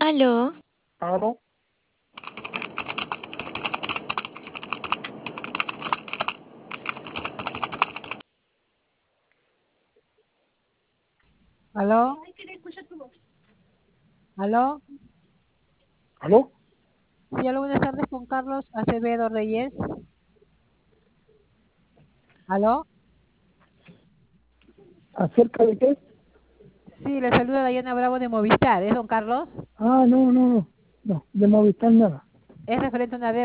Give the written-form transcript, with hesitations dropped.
Aló, Claro, ¿Aló? ¿Aló? aló, Sí, aló, buenas tardes con Carlos Acevedo Reyes. ¿Aló? ¿acerca de qué? Sí, le saluda Dayana Bravo de Movistar. ¿Es don Carlos? No, de Movistar nada. Es referente a una deuda